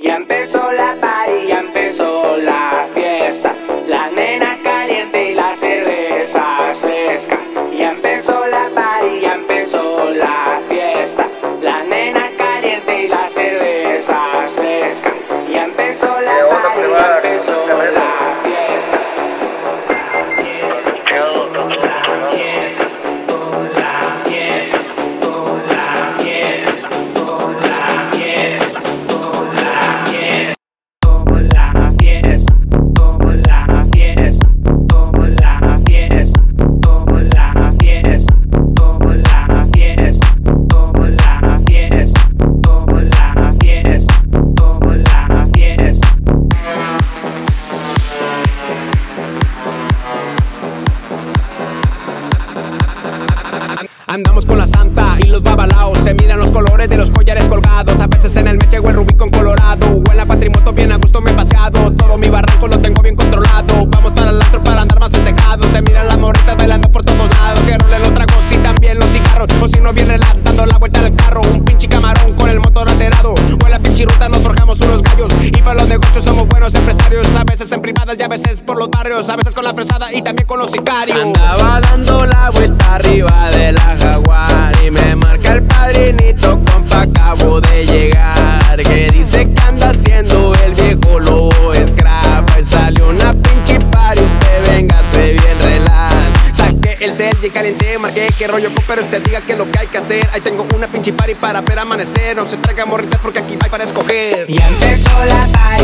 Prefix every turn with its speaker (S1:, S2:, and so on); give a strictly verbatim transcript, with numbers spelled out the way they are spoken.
S1: Ya empezó la party, ya empezó la fiesta. La nena caliente y la cerveza fresca. Ya empezó la party, ya empezó la fiesta. La nena caliente y la cerveza fresca. Ya empezó la party, ya empezó la fiesta.
S2: Andamos con la santa y los babalaos. Se miran los colores de los collares colgados. A veces en el meche o el rubí con colorado. O en la cuatrimoto bien a gusto me he paseado. Todo mi barranco lo tengo bien controlado. Vamos para el antro para andar más festejados. Se miran las morritas bailando por todos lados. Que rolen los tragos y también los cigarros. O si no bien relax dando la vuelta del carro. Un pinche camarón con el motor acelerado. O en la pinche ruta nos forjamos unos gallos. Y para los negocios somos buenos empresarios. A veces en privadas y a veces por los barrios. A veces con la fresada y también con los sicarios.
S3: Andaba dando la vuelta arriba de la Jaguar y me marca el padrinito, compa, acabo de llegar. Que dice que anda haciendo el viejo lobo scrap. Pues salió una pinche party, usted véngase bien relax. Saqué el cel y calenté, marqué qué rollo con, pero usted diga que es lo que hay que hacer. Ahí tengo una pinche party para ver amanecer. No se traiga morritas porque aquí hay para escoger.
S1: Ya empezó la party.